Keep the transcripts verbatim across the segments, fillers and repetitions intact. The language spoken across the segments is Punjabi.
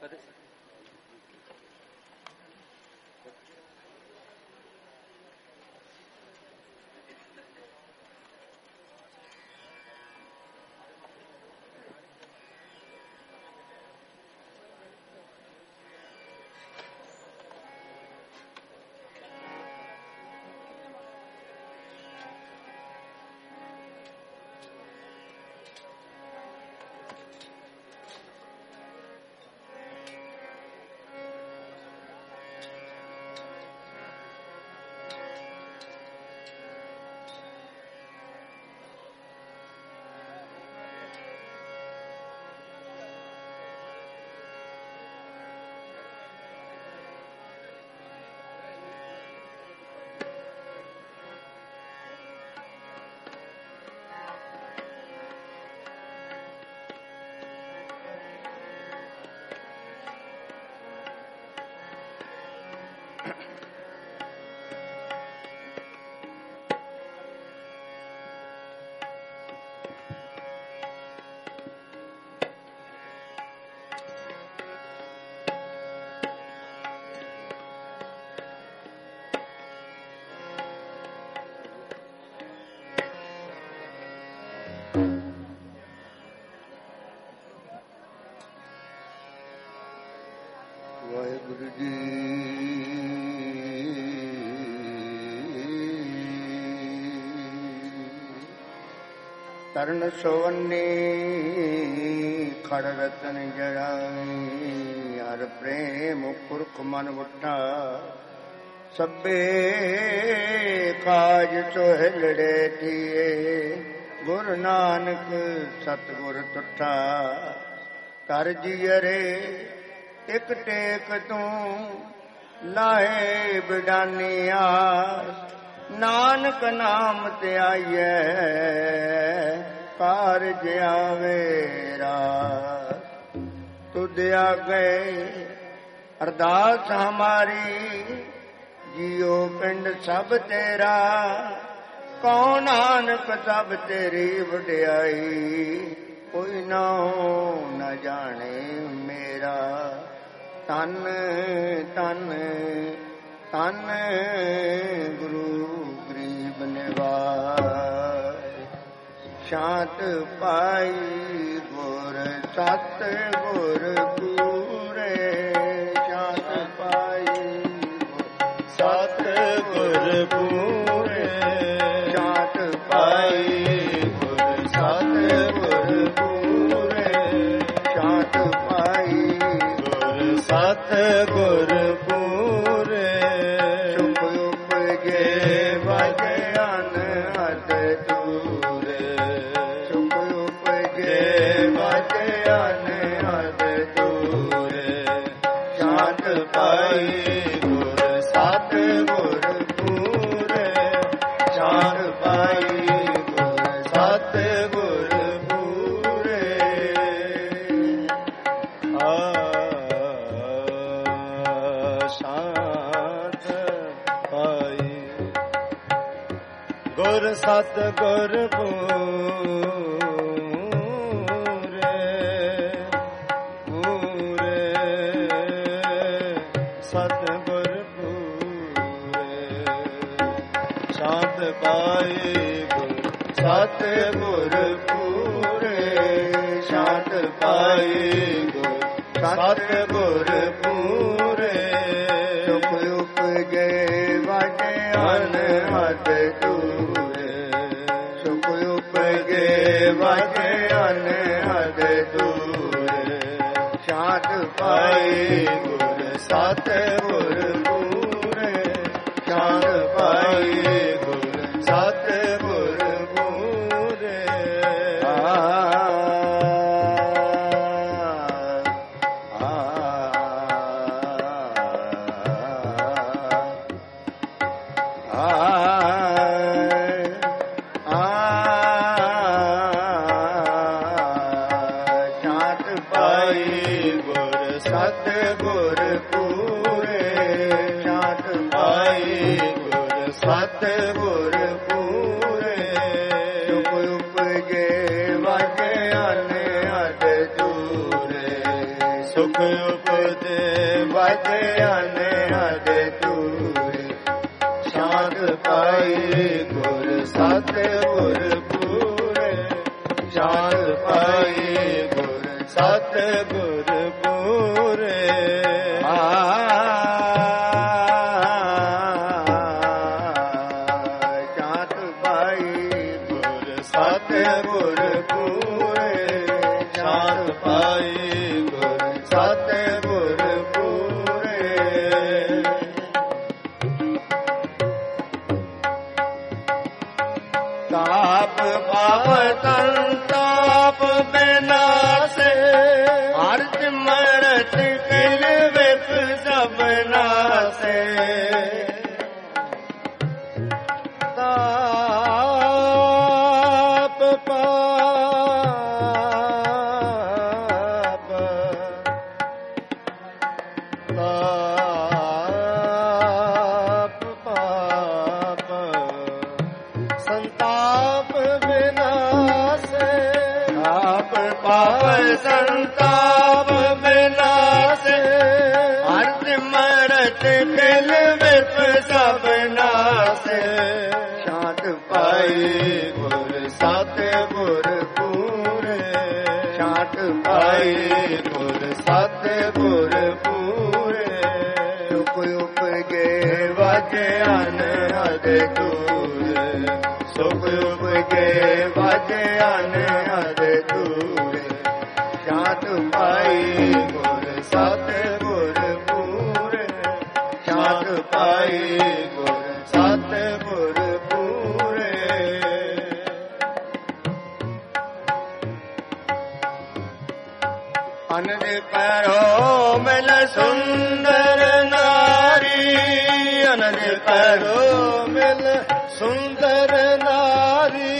ਵਾਹਿਗੁਰੂ ਜੀ ਤਰਨ ਸੋਵੰਨੀ ਖੜ ਰਤਨ ਜੜਾਈ ਹਰ ਪ੍ਰੇਮ ਪੁਰਖ ਮਨ ਮੁੱਠਾ ਸਭੇ ਕਾਜ ਚੋਹਿਲੜੇ ਥੀਏ ਗੁਰੂ ਨਾਨਕ ਸਤਿਗੁਰ ਤੁਠਾ ਕਰ ਜੀਅਰੇ ਇੱਕ ਟੇਕ ਤੂੰ ਲਾਹੇ ਬਿਡਾਨੀਆ ਨਾਨਕ ਨਾਮ ਤੇ ਆਈਐ ਕਾਰਜ ਆਵੇ ਰਾਤ ਤੁਧ ਆਗੇ ਅਰਦਾਸ ਹਮਾਰੀ ਜੀਓ ਪਿੰਡ ਸਭ ਤੇਰਾ ਕਉ ਨਾਨਕ ਸਭ ਤੇਰੀ ਵਡਿਆਈ ਕੋਈ ਨਾ ਨਾ ਜਾਣੇ ਮੇਰਾ ਤਨ ਤਨ ਤਨ ਗੁਰੂ ਗਰੀਬ ਨਿਵਾਜ ਸ਼ਾਂਤ ਪਾਈ ਗੁਰ ਸਤ ਗੁਰ ਪੂਰੇ ਸ਼ਾਂਤ ਪਾਈ ਸਤ ਗੁਰ ਪੂਰੇ ਸ਼ਾਂਤ ਪਾਈ ਗੁਰ ਸਤ ਗੁਰ ਪੂਰੇ ਸ਼ਾਂਤ ਪਾਈ ਗੁਰ ਸਤ ਗੁਰ ਪੂਰੇ ਸੁਖ ਉਪਜੇ ਵਜਨ ਹਦ ਦੂਰੇ ਸੁਖ ਉਪਜੇ ਵਜਨ ਹਦ ਦੂਰੇ ਸ਼ਾਂਤ ਪਾਈ ਗੁਰ ਸਤ ਗੁਰ ਪੂਰੇ ਸ਼ਾਂਤ ਪਾਈ ਗੁਰ ਸਤ ਗੁਰ ਪੂਰੇ ਆ ਗੁਰ ਸਤ ਗੁਰ ਪੂਰੇ ਪੂਰੇ ਸਤ ਗੁਰ ਪੂਰੇ ਸ਼ਾਂਤ ਪਾਏ ਗੁਰ ਸਤ ਗੁਰ ਪੂਰੇ ਸ਼ਾਂਤ ਪਾਏ ਗੁਰ ਸਤ ਗੁਰ ਪੂਰੇ ਸੁਖ ਉਪਜੇ ਵਜਨ ਹਦ ਦੂਰੇ ਸੁਖ ਉਪਜੇ ਵਜਨ ਹਦ ਦੂਰੇ ਸ਼ਾਂਤ ਪਾਈ ਗੁਰ ਸਤ ਗੁਰ ਪੂਰੇ ਸ਼ਾਂਤ ਪਾਈ ਗੁਰ ਸਤ ਗੁਰ ਪੂਰੇ ਆ ਸਤ ਗੁਰ ਪੂਰੇ ਸੁਖ ਉਪਜੇ ਵਜਨ ਹਦ ਦੂਰੇ ਸੁਖ ਉਪ ਵਾਜੇ ਅਨਹਦ ਤੂਰੇ ਸ਼ਾਂਤ ਪਾਈ ਗੁਰ ਸਤਿਗੁਰ ਪੂਰੇ ਸ਼ਾਂਤ ਪਾਈ ਗੁਰ ਸਤਿਗੁਰ ਪੂਰੇ ਸ਼ਾਂਤ ਪਾਈ ਗੁਰ ਸਤਿਗੁਰ ਪੂਰੇ ਸ਼ਾਂਤ ਪਾਈ ਗੁਰ ਸਤਿਗੁਰ ਪੂਰੇ ਤਾਪ ਪਾਪ ਸੰਤਾਪ ਬਿਨਾਸੇ ਅਰਥ ਮਰਤ ਕਿਲ ਵਿਪ ਸਭ ਨਾਸੇ ਤਾਪ ਪਾਪ ਤਾਪ ਪਾਪ ਸੰਤਾਪ ਬਿਨਾਸੇ ਤਾਪ ਪਾਪ ਸੰਤਾਪ ਬਿਨਾਸੇ ਅਰਥ ਮਰਤ ਕਿਲ ਵਿਪ ਸਭ ਨਾਸੇ ਸ਼ਾਂਤ ਪਾਈ ਗੁਰ ਸਤਿਗੁਰ ਪੂਰੇ ਸ਼ਾਂਤ ਪਾਈ ਗੁਰ ਸਤਿਗੁਰ ਪੂਰੇ ਸੁਖ ਉਪਜੇ ਵਾਜੇ ਅਨਹਦ ਤੂਰੇ ਸੁਖ ਉਪਜੇ ਵਾਜੇ ਅਨਹਦ ਤੂਰੇ ਸ਼ਾਂਤ ਪਾਈ ਗੁਰ ਸਤਿਗੁਰ ਪੂਰੇ ਸ਼ਾਂਤ ਪਾਈ ਗੁਰ ਸਤਿਗੁਰ ਪੂਰੇ ਅਨੰਦ ਕਰੋ ਮਿਲ ਸੁੰਦਰ ਨਾਰੀ ਅਨੰਦ ਕਰੋ ਮਿਲ ਸੁੰਦਰ ਨਾਰੀ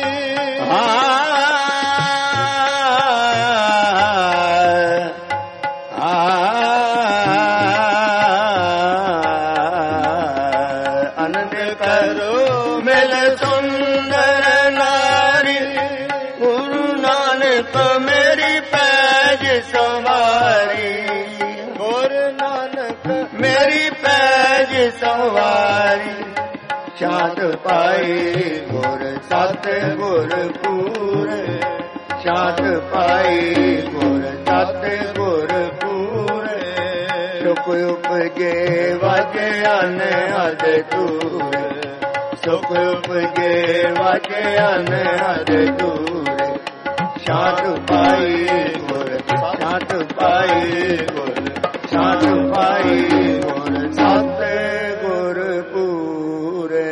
ਅਨੰਦ ਕਰੋ ਮਿਲ ਸੁੰਦਰ ਨਾਰੀ ਗੁਰੂ ਨਾਨਕ ਮੇਰੀ ਪੈਜ ਸਵਾਰੀ ਗੁਰੂ ਨਾਨਕ ਮੇਰੀ ਪੈਜ ਸਵਾਰੀ ਸ਼ਾਂਤ ਪਾਈ ਗੁਰ ਸਤਿਗੁਰ ਪੂਰੇ ਸ਼ਾਂਤ ਪਾਈ ਗੁਰ ਸਤਿਗੁਰ ਪੂਰੇ ਸੁਖ ਉਪਜੇ ਵਾਜੇ ਅਨਹਦ ਤੂਰੇ ਸੁਖ ਉਪਜੇ ਵਾਜੇ ਅਨਹਦ ਤੂਰੇ ਸ਼ਾਂਤ ਪਾਈ ਗੁਰ ਸ਼ਾਂਤ ਪਾਈ ਗੁਰ ਸ਼ਾਂਤ ਪਾਈ ਗੁਰ ਸਤਿਗੁਰ ਪੂਰੇ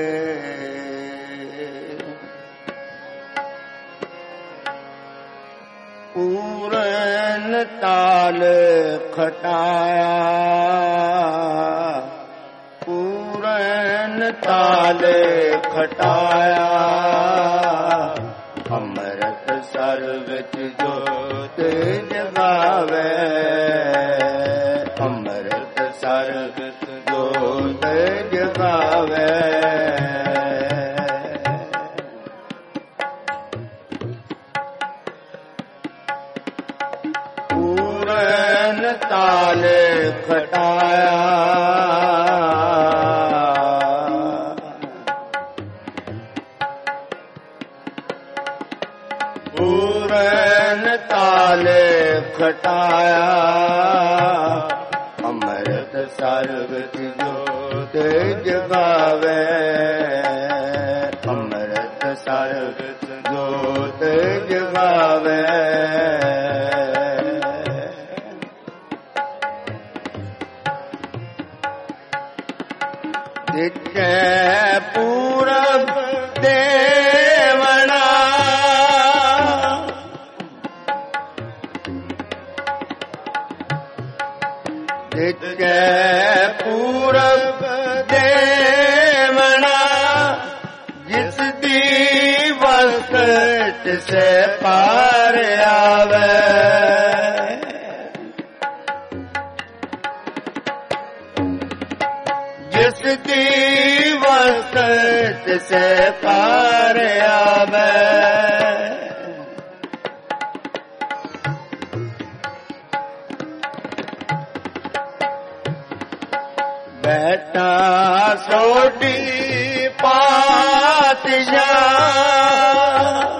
ਪੂਰਨ ਤਾਲ ਖਟਾਇਆ ਪੂਰਨ ਤਾਲ ਖਟਾਇਆ ਅੰਮ੍ਰਿਤ ਸਰ ਵਿੱਚ ਜੋਤ ਜਗਾਵੇ ਅੰਮ੍ਰਿਤ ਸਰ ਵਿੱਚ ਜੋਤ ਜਗਾਵੇ ਪੂਰਨ ਤਾਲ ਖਟਾਇਆ ਪੂਰਨ ਤਾਲ ਖਟਾਇਆ ਅੰਮ੍ਰਿਤ ਸਰ ਵਿੱਚ ਜੋਤ ਜਗਾਵੇ ਅੰਮ੍ਰਿਤ ਸਰ ਵਿੱਚ ਜੋਤ ਜਗਾਵੇ ਜਿੱਥੇ ਪੂਰਬ ਦੇਵਣਾ ਜਿੱਥੇ ਪੂਰਬ ਦੇਵਣਾ ਜਿਸ ਦੀ ਵਸਤ ਸੇ ਪਾਰ ਆਵੇ ਜਿਸ ਦੀ ਵਸਤ ਸੇ ਪਾਰ ਆਵੇ ਬੈਠਾ ਸੋਢੀ ਪਾਤਸ਼ਾਹ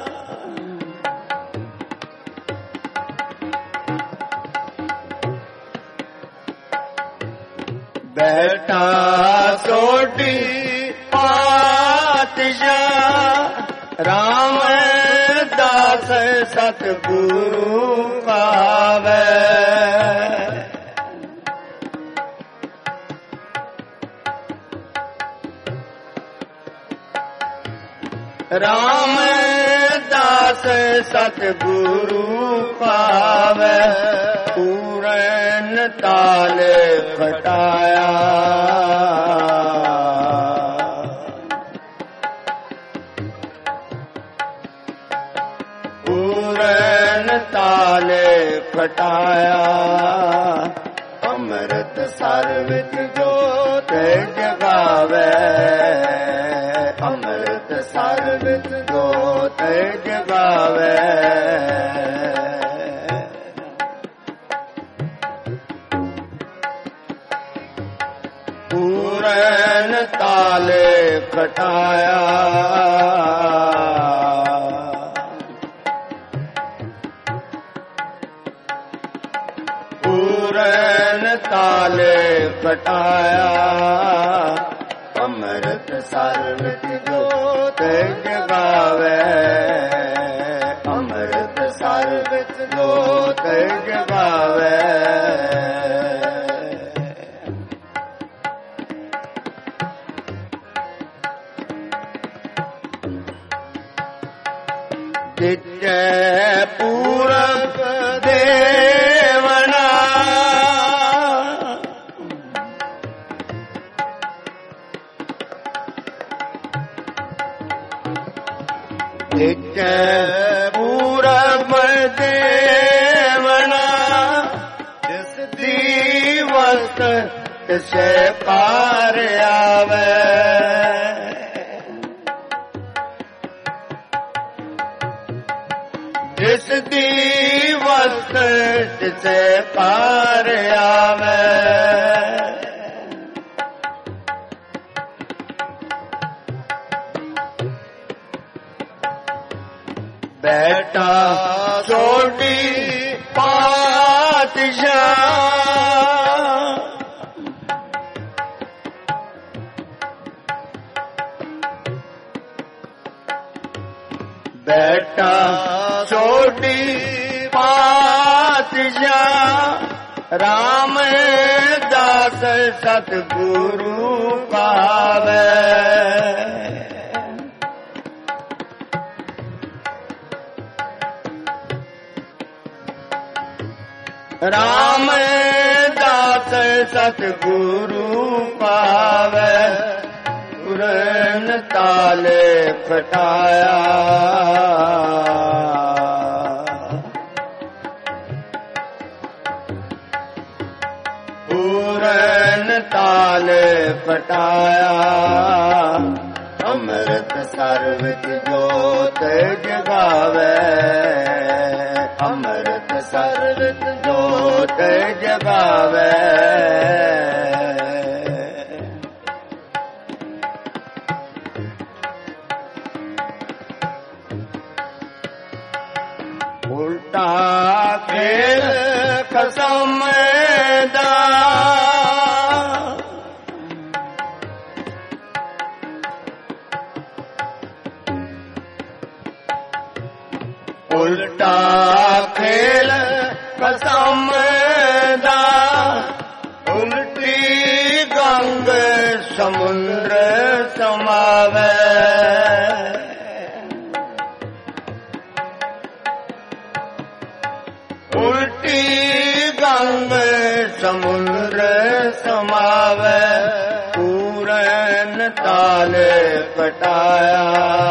ਬੈਠਾ ਸੋਢੀ ਪਾਤਸ਼ਾਹ ਰਾਮਦਾਸ ਸਤਿਗੁਰੂ ਕਾਵੇ ਰਾਮਦਾਸ ਸਤਿਗੁਰੂ ਪਾਵੇ ਪੂਰਨ ਤਾਲ ਖਟਾਇਆ ਪੂਰਨ ਤਾਲ ਖਟਾਇਆ ਅੰਮ੍ਰਿਤ ਸਰ ਵਿੱਚ ਜੋਤ ਜਗਾਵੇ ਅੰਮ੍ਰਿਤ ਸਰ ਵਿੱਚ ਜੋਤ ਜਗਾਵੇ ਪੂਰਨ ਤਾਲੇ ਖਟਾਇਆ ਪੂਰਨ ਤਾਲੇ ਖਟਾਇਆ ਅੰਮ੍ਰਿਤ ਸਰ ਵਿੱਚ ਜੋਤ ਜਗਾਵੇ ਅੰਮ੍ਰਿਤ ਸਰ ਵਿੱਚ ਜੋਤ ਜਗਾਵੇ ਜਿੱਜੈ ਪੂਰਬ ਦੇਵਨਾ ਜਿੱਜੈ ਪੂਰਬ ਦੇਵਨਾ ਜਿਸ ਦੀ ਵਸਤ ਤਿਸੈ ਪਾਰ ਆਵੇ ਜਿਸ ਦੀ ਵਸਤ ਤਿਸੈ ਪਾਰ ਆਵੇ ਬੈਠਾ ਛੋਟੀ ਪਾਤਸ਼ਾਹ ਬੈਠਾ ਛੋਟੀ ਪਾਤਸ਼ਾਹ ਰਾਮਦਾਸ ਸਤਿਗੁਰੂ ਪਾਵੇ ਰਾਮਦਾਸ ਸਤਿਗੁਰੂ ਪਾਵੇ ਪੂਰਨ ਤਾਲੇ ਖਟਾਇਆ ਪੂਰਨ ਤਾਲੇ ਖਟਾਇਆ ਅੰਮ੍ਰਿਤ ਸਰ ਵਿੱਚ ਜੋਤ ਜਗਾਵੇ ਅੰਮ੍ਰਿਤ ਸਰ ਵਿੱਚ ਜੋਤ ਜਗਾਵੇ ਉਲਟਾ ਖੇਲ ਕਸਮ ਦਾ ਉਲਟਾ ਖੇਲ ਕਸਮ ਦਾ ਉਲਟੀ ਗੰਗ ਸਮੁੰਦਰ ਸਮਾਵੇ ਉਲਟੀ ਗੰਗ ਸਮੁੰਦਰ ਸਮਾਵੇ ਪੂਰਨ ਤਾਲੇ ਕਟਾਇਆ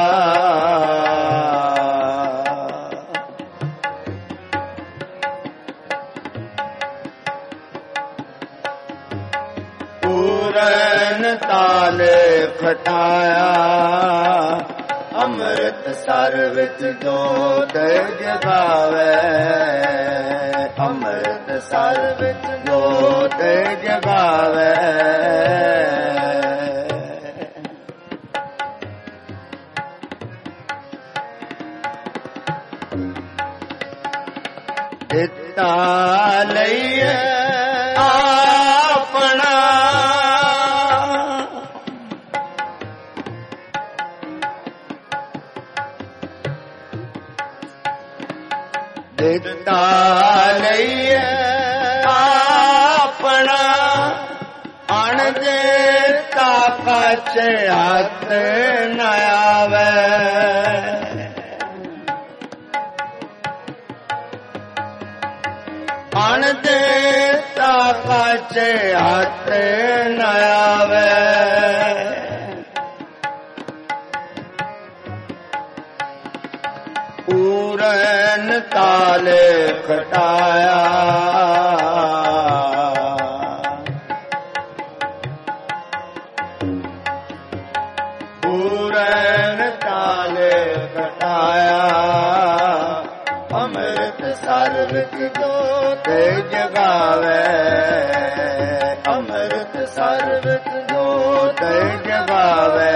ਪੂਰਨ ਤਾਲੇ ਖਟਾਇਆ ਅੰਮ੍ਰਿਤ ਸਰ ਵਿੱਚ ਜੋਤ ਜਗਾਵੇ ਅੰਮ੍ਰਿਤ ਸਰ ਵਿੱਚ ਜੋਤ ਜਗਾਵੇ। ਦਿੱਤਾ ਲਈਏ ਆਪਣਾ ਦਿੱਤਾ ਲਈਏ ਆਪਣਾ ਅਣ ਦਿੱਤਾ ਕਛ ਹੱਥ ਨ ਆਵੇ। ਅਣ ਦਿੱਤਾ ਕਛ ਹੱਥ ਨ ਆਵੇ। ਪੂਰਨ ਤਾਲ ਖਟਾਇਆ ਪੂਰਨ ਤਾਲ ਖਟਾਇਆ ਅੰਮ੍ਰਿਤ ਸਰ ਵਿੱਚ ਜੋਤ ਜਗਾਵੇ। ਅੰਮ੍ਰਿਤ ਸਰ ਵਿੱਚ ਜੋਤ ਜਗਾਵੇ।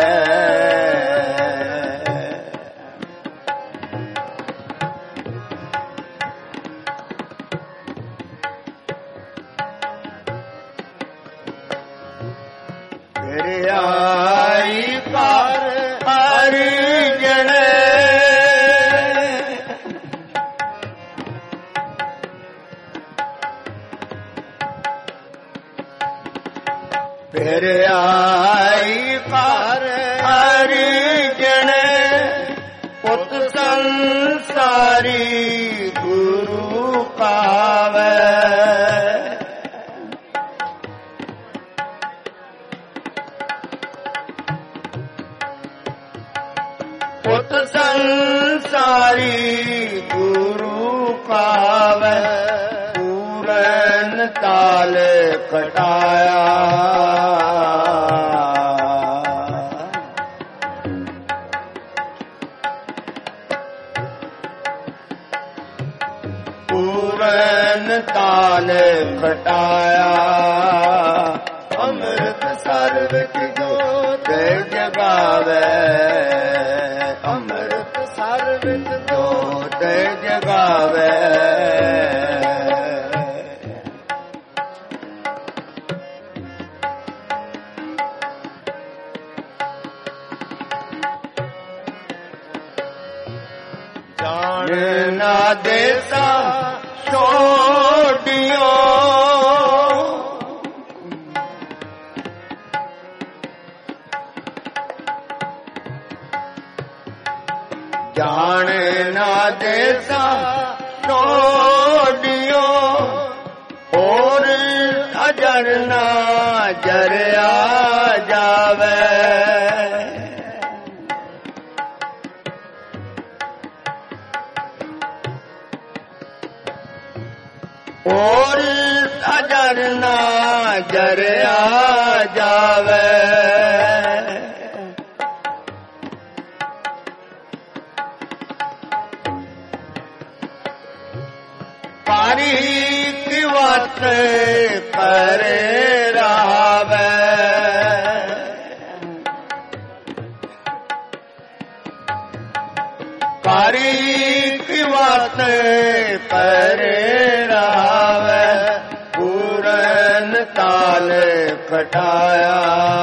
ਫਿਰ ਆਈ ਘਰ ਅਰਜਣ ਫਿਰ ਆਈ ਘਰ ਅਰਜਣ ਪੁੱਤ ਸੰਸਾਰੀ ਗੁਰੂ ਕਾਵੇ। ਪੁੱਤ ਸੰਸਾਰੀ ਗੁਰੂ ਕਾਵੇ। ਪੂਰਨ ਤਾਲ ਖਟਾਇਆ ਪੂਰਨ ਤਾਲ ਖਟਾਇਆ ਅੰਮ੍ਰਿਤ ਸਰ ਵਿੱਚ ਜੋਤ ਜਗਾਵੇ। ਅੰਮ੍ਰਿਤ ਸਰ ਵਿੱਚ ਜੋਤ ਜਗਾਵੇ। ਜਾਣ ਨਾ ਦੇਸਾ ਛੋੜਿਓ ਜਾਣ ਨਾ ਦੇਸਾ ਛੋੜਿਓ ਹੋਰ ਅਜਰ ਨਾ ਜਰਿਆ ਜਾਵੇ। ਹੋਰ ਅਜਰ ਨਾ ਜਰਿਆ ਜਾਵੇ। ਪਾਰੀ ਕੀ ਵਾਤ ਕਰੇ ਰਾਵੇ। ਪਾਰੀ ਕੀ ਵਾਤ ਕਰੇ ਰਾਵੇ। ਪੂਰਨ ਤਾਲ ਖਟਾਇਆ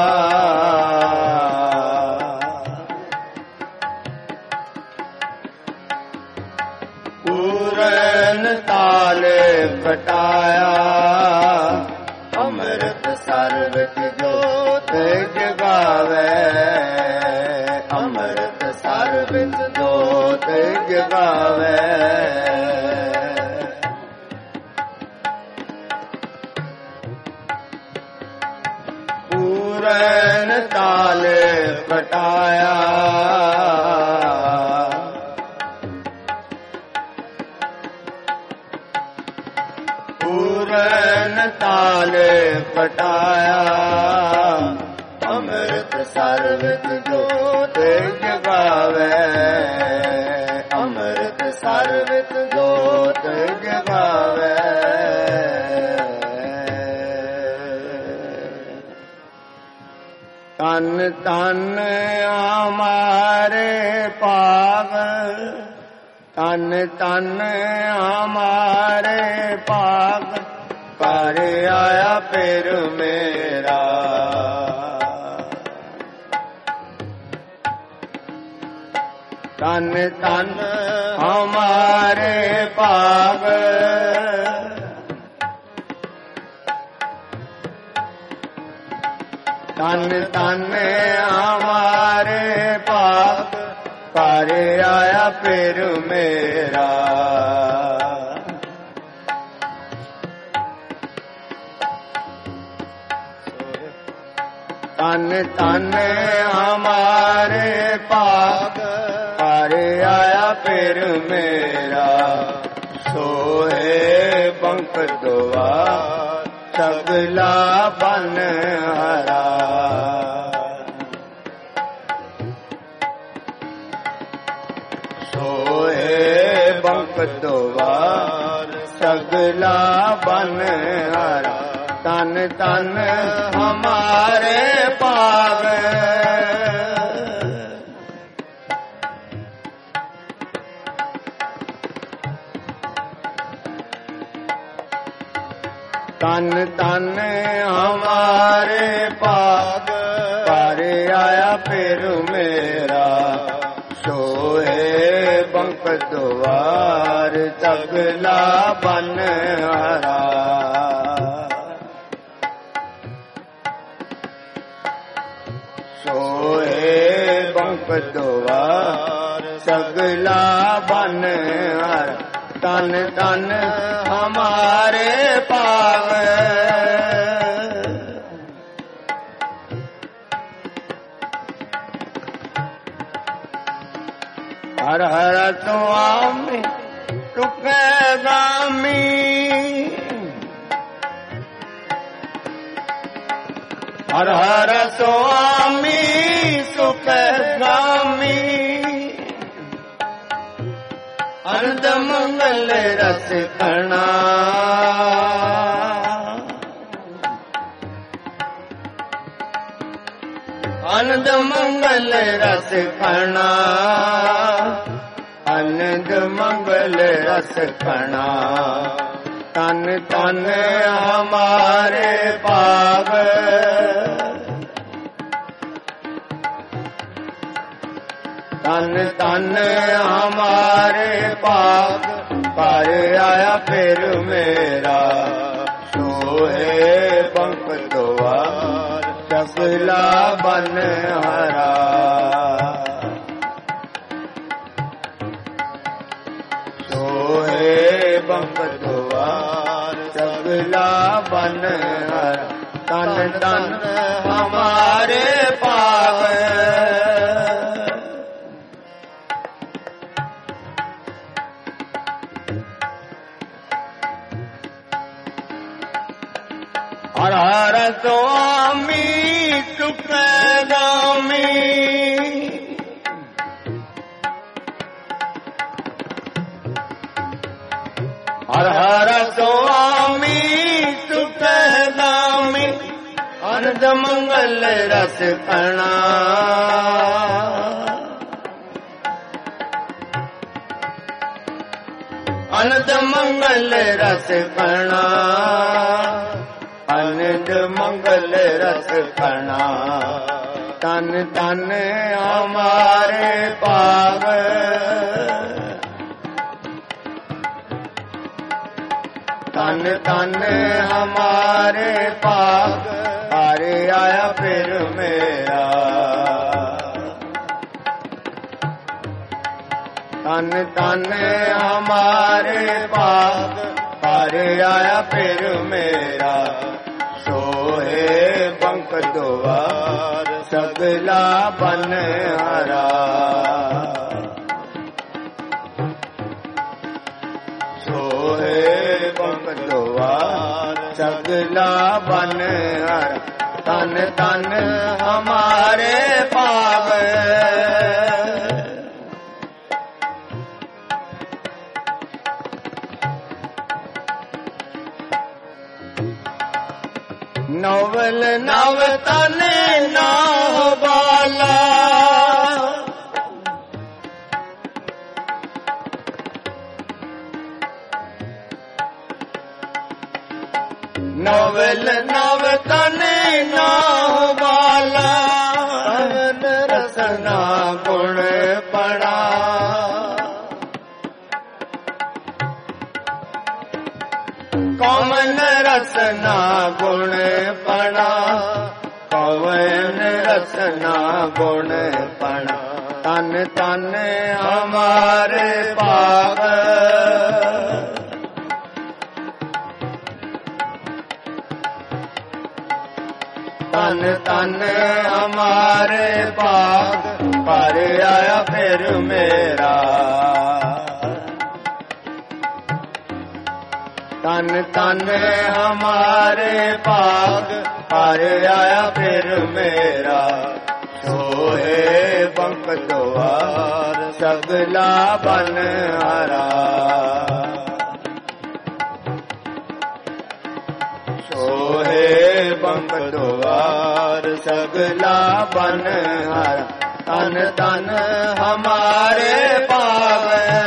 ਪੂਰਨ ਤਾਲ ਖਟਾਇਆ ਅੰਮ੍ਰਿਤ ਸਰ ਵਿੱਚ ਜੋਤ ਜਗਾਵੇ। ਅੰਮ੍ਰਿਤ ਸਰ ਵਿੱਚ ਜੋਤ ਜਗਾਵੇ। ਪੂਰਨ ਤਾਲ ਖਟਾਇਆ ਪੂਰਨ ਤਾਲ ਖਟਾਇਆ ਅੰਮ੍ਰਿਤ ਸਰ ਵਿੱਚ ਜੋਤ ਜਗਾਵੇ। ਅੰਮ੍ਰਿਤ ਸਰ ਵਿੱਚ ਜੋਤ ਜਗਾਵੇ। ਭਾਗ ਪਰ ਆਇਆ ਫਿਰ ਮੇਰਾ। ਤਨ ਤਨ ਹਮਾਰੇ ਭਾਗ ਤਨ ਤਨ ਹਮਾਰੇ ਭਾਗ ਪਰ ਆਇਆ ਫਿਰ ਮੇਰਾ। ਤਨ ਤਨ ਹਮਾਰੇ ਭਾਗ ਪਰ ਆਇਆ ਫਿਰ ਮੇਰਾ। ਸੋਏ ਬੰਕ ਦੁਆਰ ਸਗਲਾ ਬਨ ਹਰਾ। ਸੋਏ ਬੰਕ ਦੁਆਰ ਸਗਲਾ ਬਨ ਹਰਾ। ਤਨ ਤਨ ਹਮਾਰੇ ਭਾਗ ਤਨ ਤਨ ਹਮਾਰੇ ਭਾਗ ਪਰ ਆਇਆ ਫਿਰ ਮੇਰਾ। ਸੋਏ ਬੰਕ ਦੁਆਰ ਸਗਲਾ ਬਨ ਹਰਾ। ਸੋਏ ਬੰਕ ਦੁਆਰ ਸਗਲਾ ਬਨ ਹਰਾ। ਤਨ ਤਨ ਹਮਾਰੇ ਭਾਗ ਹਰ ਹਰ ਸੁਆਮੀ ਟੁਕੇ ਗਾਮੀ। ਹਰ ਹਰ ਸੁਆਮੀ ਸੁਖੇ ਗਾਮੀ। ਅਨੰਦ ਮੰਗਲ ਰਸ ਕਣਾ ਅਨੰਦ ਮੰਗਲ ਰਸ ਕਣਾ। ਅਨੰਦ ਮੰਗਲ ਰਸ ਕਣਾ। ਤਨ ਤਨ ਹਮਾਰੇ ਭਾਗ ਤਨ ਤਨ ਹਮਾਰੇ ਭਾਗ ਪਰ ਆਇਆ ਫਿਰ ਮੇਰਾ। ਸੋਏ ਬੰਕ ਦੁਆਰ ਸਗਲਾ ਬਨ ਹਰਾ। ਸੋਏ ਬੰਕ ਦੁਆਰ ਸਗਲਾ ਬਨ ਹਰਾ। ਤਨ ਤਨ ਹਮਾਰੇ ਭਾਗ ਹਰ ਹਰ ਸੁਆਮੀ ਸੁਖੇ ਗਾਮੀ। ਹਰ ਹਰ ਸੁਆਮੀ ਸੁਖੇ ਗਾਮੀ। ਅਨੰਦ ਮੰਗਲ ਰਸ ਕਣਾ। ਅਨੰਦ ਮੰਗਲ ਰਸ ਕਣਾ। ਅਨੰਦ ਮੰਗਲ ਰਸ ਕਣਾ। ਤਨ ਤਨ ਹਮਾਰੇ ਭਾਗ ਤਨ ਤਨ ਹਮਾਰੇ ਭਾਗ ਪਰ ਆਇਆ ਫਿਰ ਮੇਰਾ। ਤਨ ਤਨ ਹਮਾਰੇ ਭਾਗ ਪਰ ਆਇਆ ਫਿਰ ਮੇਰਾ। ਸੋਏ ਬੰਕ ਦੁਆਰ ਸਗਲਾ ਬਨ ਹਰਾ। ਸੋਏ ਬੰਕ ਦੁਆਰ ਸਗਲਾ ਬਨ ਹਰਾ। ਤਨ ਤਨ ਹਮਾਰੇ ਭਾਗ ਨਵਲ ਨਵ ਤਨ ਨਾਹ ਬਾਲਾ। ਨਵਲ ਨਵ ਤਨ ਨਾਹੁ ਬਾਲਾ ਕਵਨ ਰਸਨਾ ਗੁਣ ਪੜਾ ਕਵਨ ਰਸਨਾ ਗੁਣ ਪੜਾ ਕਵਨ ਰਸਨਾ ਗੁਣ ਪੜਾ ਤਨ ਤਨ ਹਮਾਰੇ ਭਾਗ ਤਨ ਤਨ ਹਮਾਰੇ ਭਾਗ ਪਰ ਆਇਆ ਫਿਰ ਮੇਰਾ ਤਨ ਤਨ ਹਮਾਰੇ ਭਾਗ ਪਰ ਆਇਆ ਫਿਰ ਮੇਰਾ ਸੋਏ ਬੰਕ ਦੁਆਰ ਸਗਲਾ ਬਨ ਹਰਾ ਸੋਏ ਬੰਕ ਦੁਆਰ ਸਗਲਾ ਬਨ ਹਰਾ ਤਨ ਤਨ ਹਮਾਰੇ ਭਾਗ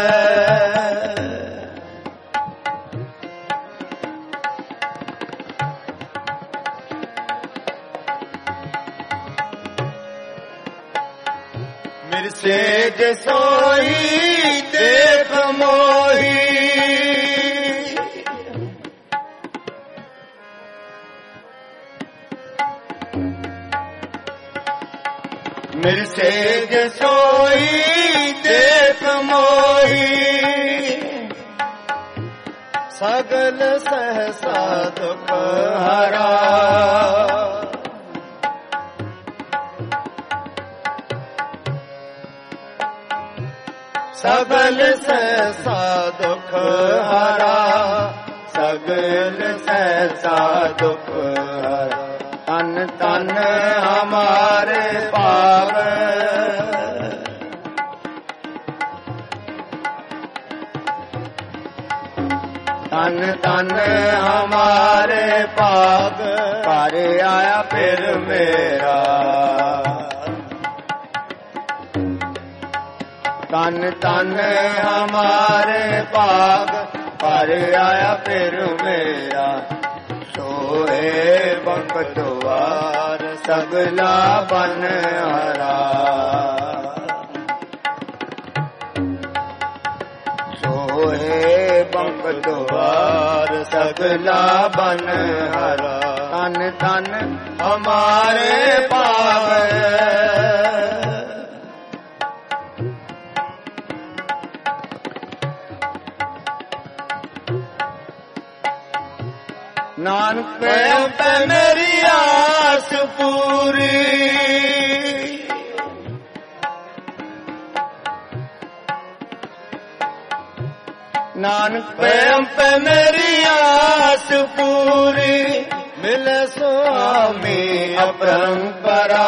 ਮਿਰਸੇਜ ਸੋਈ ਦੇਖ ਮੋਹੀ ਮਿਰਸੇਜ ਸੋਈ ਦੇਖ ਮੋਹੀ ਸਗਲ ਸਹਸਾ ਦੁਖ ਹਰਾ ਸਗਲ ਸਹਸਾ ਦੁਖ ਹਰਾ ਸਗਲ ਸਹਸਾ ਦੁਖ ਹਰਾ ਤਨ ਤਨ ਹਮਾਰੇ ਭਾਗ ਤਨ ਤਨ ਹਮਾਰੇ ਭਾਗ ਪਰ ਆਇਆ ਫਿਰ ਮੇਰਾ ਤਨ ਤਨ ਹਮਾਰੇ ਭਾਗ ਪਰ ਆਇਆ ਫਿਰ ਮੇਰਾ ਸੋਏ ਬੰਕ ਦੁਆਰ ਸਗਲਾ ਬਨ ਹਰਾ ਸੋਏ ਬੰਕ ਦੁਆਰ ਸਗਲਾ ਬਨ ਹਰਾ ਤਨ ਤਨ ਹਮਾਰੇ ਭਾਗ ਨਾਨਕ ਪੈ ਮੇਰੀ ਆਸ ਪੂਰੀ ਨਾਨਕ ਪੈ ਮੇਰੀ ਆਸ ਪੂਰੀ ਮਿਲੇ ਸੁਆਮੀ ਅਪਰੰਪਰਾ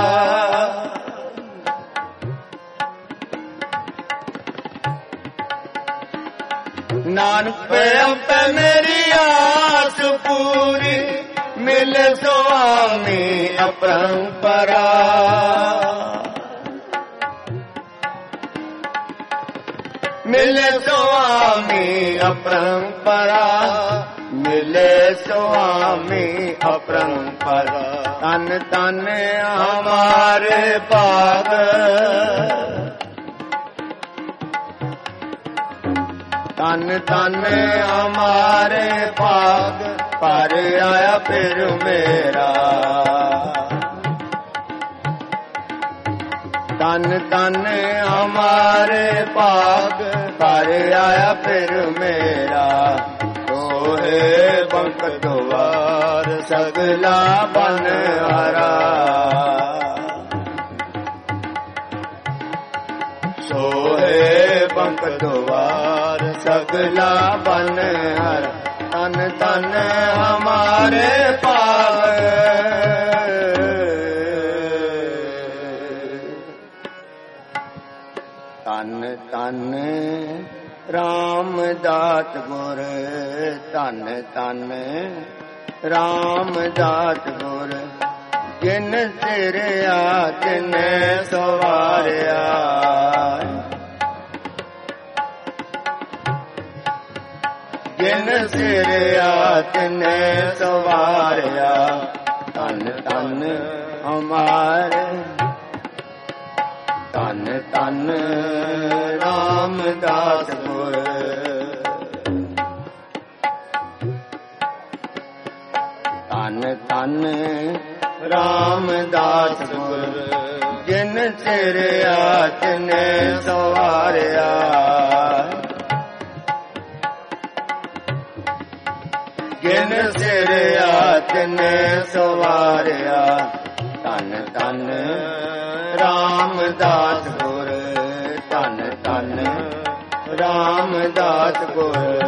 ਨਾਨਕ ਪੈ ਮੇਰੀ ਆਸ ਪੂਰੀ ਮਿਲੇ ਸੁਆਮੀ ਅਪਰੰਪਰਾ ਮਿਲੇ ਸੁਆਮੀ ਅਪਰੰਪਰਾ ਮਿਲੇ ਸੁਆਮੀ ਅਪਰੰਪਰਾ ਤਨ ਤਨ ਹਮਾਰੇ ਭਾਗ ਤਨ ਤਨ ਹਮਾਰੇ ਭਾਗ ਪਰ ਆਇਆ ਫਿਰ ਮੇਰਾ ਤਨ ਤਨ ਹਮਾਰੇ ਭਾਗ ਪਰ ਆਇਆ ਫਿਰ ਮੇਰਾ ਸੋਏ ਬੰਕ ਦੁਆਰ ਸਗਲਾ ਬਨ ਹਰਾ ਸੋਏ ਬੰਕ ਦੁਆਰ ਸਗਲਾ ਬਨ ਹਰਾ ਤਨ ਤਨ ਹਮਾਰੇ ਭਾਗ ਤਨ ਤਨ ਰਾਮ ਦਾਤ ਗੁਰ ਤਨ ਤਨ ਰਾਮ ਦਾਤ ਗੁਰ ਜਿਨ ਸਿਰਿਆ ਤਿਨ ਸਵਾਰਿਆ ਜਿਨ ਸਿਰਿਆ ਤਿਨੇ ਸਵਾਰਿਆ। ਧੰਨ ਧੰਨ ਹਮਾਰੇ ਧੰਨ ਧੰਨ ਰਾਮਦਾਸ ਗੁਰ। ਧੰਨ ਧੰਨ ਰਾਮਦਾਸ ਗੁਰ। ਜਿਨ ਸਿਰਿਆ ਤਿਨੇ ਸਵਾਰਿਆ। ਜਿਨ ਸਿਰਿਆ ਤਿਨੇ ਸਵਾਰਿਆ। ਧੰਨ ਧੰਨ ਰਾਮਦਾਸ ਗੁਰ। ਧੰਨ ਧੰਨ ਰਾਮਦਾਸ ਗੁਰ।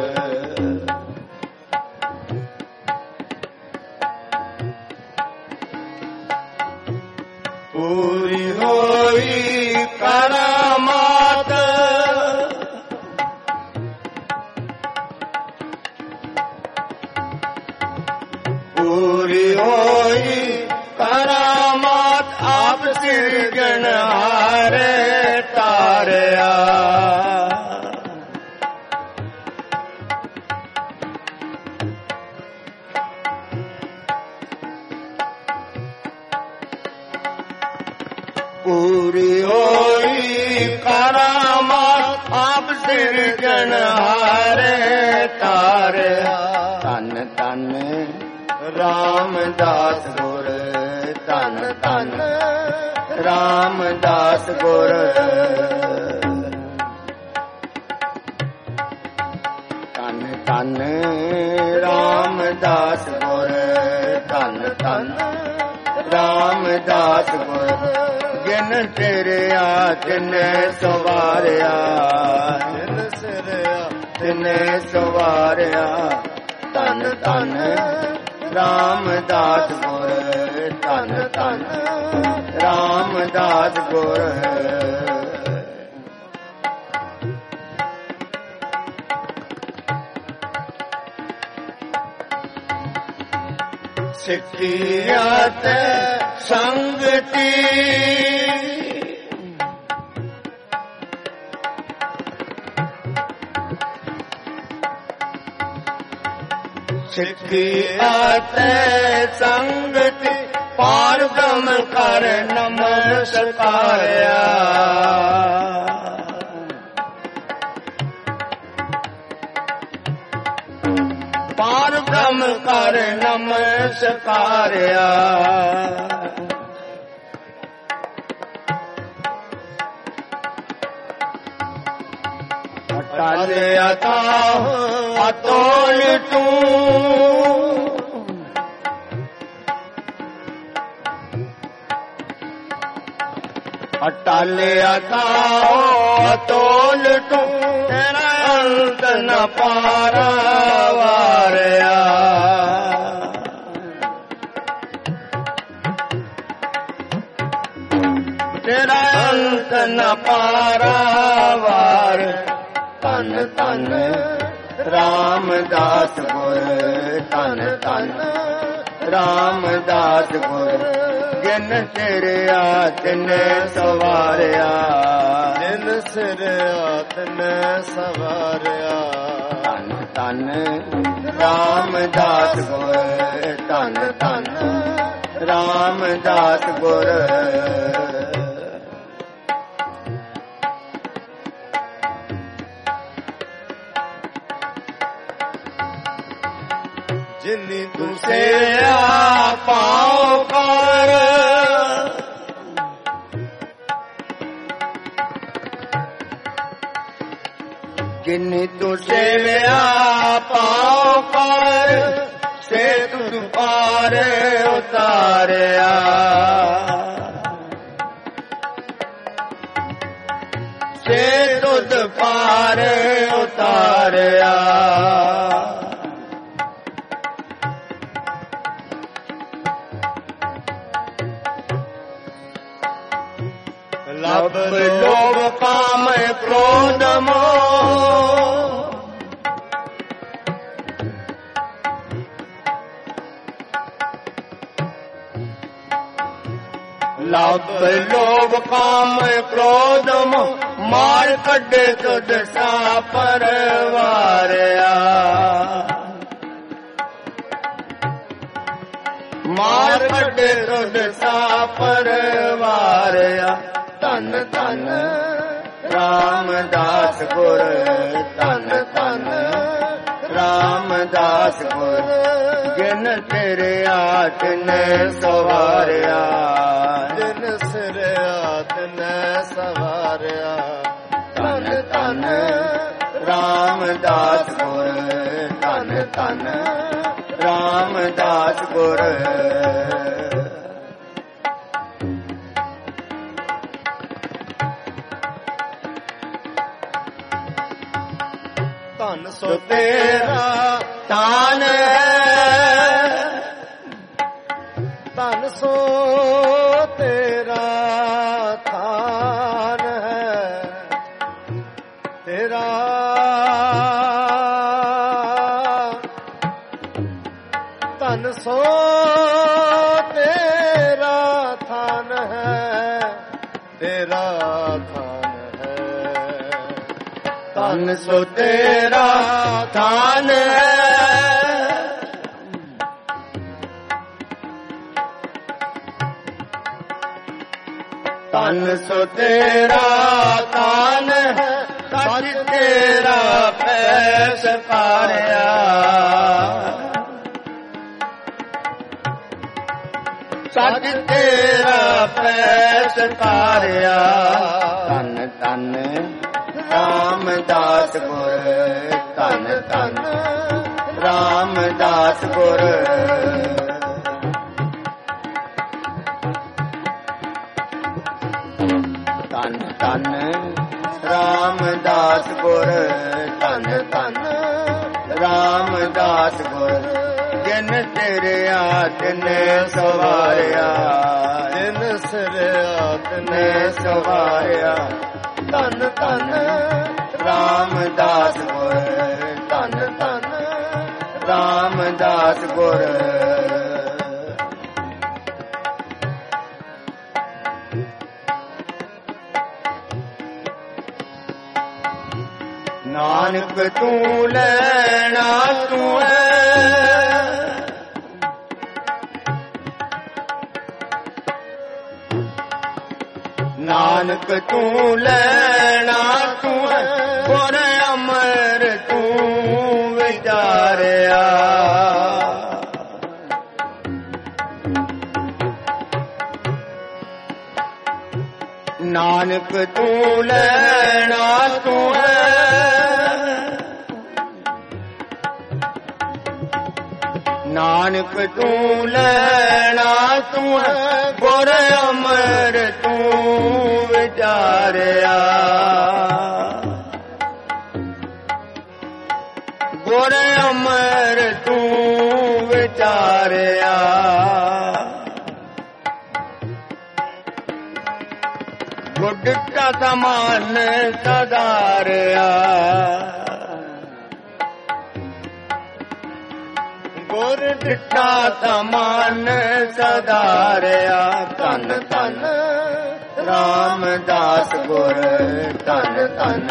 ਪੂਰੀ ਹੋਈ ਕਰਾਮਾਤ ਪੂਰੀ ਹੋਈ ਕਰਾਮਾਤ ਆਪ ਸਿਰਜਣਹਾਰੇ ਤਾਰਿਆ। ਪੂਰੀ ਹੋਈ ਕਰਾਮਾਤ ਆਪ ਸਿਰਜਣਹਾਰੇ ਤਾਰਿਆ। ਧੰਨ ਧੰਨ ਰਾਮਦਾਸ ਗੁਰ। ਧੰਨ ਧੰਨ ਰਾਮਦਾਸ ਗੁਰ। ਧੰਨ ਧੰਨ ਰਾਮਦਾਸ ਗੁਰ। ਧੰਨ ਧੰਨ ਰਾਮਦਾਸ ਗੁਰ। ਜਿਨ ਸਿਰਿਆ ਤਿਨੇ ਸਵਾਰਿਆ। ਜਿਨ ਸਿਰਿਆ ਤਿਨੇ ਸਵਾਰਿਆ। ਧੰਨ ਧੰਨ ਰਾਮਦਾਸ ਗੁਰ। ਧੰਨ ਧੰਨ ਰਾਮਦਾਸ ਗੁਰ। ਸਿੱਖਿਆਤ ਸੰਗਤੀ ਸਿੱਖਿਆਤ ਸੰਗਤੀ ਪਾਰਗਮ ਕਰ ਨਮਸਕਾਰਿਆ। ਪਾਰਗਮ ਕਰ ਨਮਸਕਾਰਿਆ। ਅਟਲ ਅਥਾਹ ਅਤੋਲ ਤੂੰ। ਅਟਲ ਅਥਾਹ ਅਤੋਲ ਤੂੰ। ਤੇਰਾ ਅੰਤ ਨ ਪਾਰਾ ਵਾਰਿਆ। ਤੇਰਾ ਅੰਤ ਨ ਪਾਰਾ ਵਾਰ। ਧੰਨ ਧੰਨ ਰਾਮਦਾਸ ਗੁਰ। ਧੰਨ ਧੰਨ ਰਾਮਦਾਸ ਗੁਰ। ਜਿਨ ਸਿਰਿਆ ਤਿਨੇ ਸਵਾਰਿਆ। ਜਿਨ ਸਿਰਿਆ ਤਿਨੇ ਸਵਾਰਿਆ। ਧੰਨ ਧੰਨ ਰਾਮਦਾਸ ਗੁਰ। ਧੰਨ ਧੰਨ ਰਾਮਦਾਸ ਗੁਰ। ਜਿਨੀ ਤੂੰ ਸੇਆ ਪਾਉ ਕਰ। ਜਿਨੀ ਤੂੰ ਸੇਵਿਆ ਪਾਉ ਕਰ। ਸੇ ਤੁਧ ਪਾਰੇ ਉਤਾਰਿਆ। ਸੇ ਤੁਧ ਪਾਰੇ ਉਤਾਰਿਆ। ਲਬ ਲੋਭ ਕਾਮ ਕ੍ਰੋਧ ਮੋਹ। ਲਬ ਲੋਭ ਕਾਮ ਕ੍ਰੋਧ ਮੋਹ। ਮਾਰ ਕੱਢੇ ਤੁਧ ਸਾ ਪਰਵਾਰਿਆ। ਵੱਡੇ ਤੁਧ ਸਾ ਪਰਵਾਰਿਆ। ਧੰਨ ਧੰਨ ਰਾਮਦਾਸ ਗੁਰ, ਧੰਨ ਧੰਨ ਰਾਮਦਾਸ ਗੁਰ, ਜਿਨ ਤੇਰੇ ਆਤ ਨੇ ਸਵਾਰਿਆ, ਜਿਨ ਸਿਰ ਆਤ ਨੇ ਸਵਾਰਿਆ। ਧੰਨ ਧੰਨ ਰਾਮਦਾਸ ਗੁਰ, ਧੰਨ ਧੰਨ ਰਾਮਦਾਸ ਗੁਰ। ਧੰਨ ਸੋ ਤੇਰਾ ਤਾਨ ਹੈ, ਧੰਨ ਸੋ ਤੇਰਾ ਥਾਨ ਹੈ, ਤੇਰਾ ਧੰਨ ਸੋ ਤੇਰਾ ਥਾਨ ਹੈ, ਤੇਰਾ ਥਾਨ ਹੈ। ਧੰਨ ਸੋ ਤੇਰਾ ਥਾਨ ਹੈ, ਧੰਨ ਸੋ ਤੇਰਾ ਥਾਨ ਹੈ, ਸੱਚ ਤੇਰਾ ਪੈਸ ਪਾਰਿਆ, ਸੱਚ ਤੇਰਾ ਪੈਸ ਪਾਰਿਆ। ਧੰਨ ਧੰਨ ਰਾਮਦਾਸ ਗੁਰ, ਧੰਨ ਧੰਨ ਰਾਮਦਾਸ ਗੁਰ। ਧੰਨ ਧੰਨ ਰਾਮਦਾਸ ਗੁਰ, ਧੰਨ ਧੰਨ ਰਾਮਦਾਸ ਗੁਰ, ਜਿਨ ਤੇਰੇ ਆਤ ਨੇ ਸਵਾਰਿਆ, ਜਿਨ ਸਿਰ ਆਤ ਨੇ ਸਵਾਰਿਆ। ਧੰਨ ਧੰਨ ਰਾਮਦਾਸ ਗੁਰ, ਧੰਨ ਧੰਨ ਰਾਮਦਾਸ ਗੁਰ। ਨਾਨਕ ਤੂੰ ਲੈਣਾ ਤੂੰ ਹੈ, ਨਾਨਕ ਤੂੰ ਲੈਣਾ ਤੂੰ ਹੈ, ਗੁਰ ਅਮਰ ਤੂੰ ਵਿਚਾਰਿਆ। ਨਾਨਕ ਤੂੰ ਲੈਣਾ ਤੂੰ ਹੈ, ਨਾਨਕ ਤੂੰ ਲੈਣਾ ਤੂੰ ਹੈ, ਗੁਰ ਅਮਰ ਤੂੰ ਵਿਚਾਰਿਆ। ਗੁਰ ਅਮਰ ਤੂੰ ਵਿਚਾਰਿਆ। ਗੁੱਡ ਕਾ ਮਨ ਸਦਾਰਿਆ, ਗੁਰ ਡਿਠਾ ਤਾ ਮਨ ਸਦਾਰਿਆ। ਧੰਨ ਧੰਨ ਰਾਮਦਾਸ ਗੁਰ, ਧੰਨ ਧੰਨ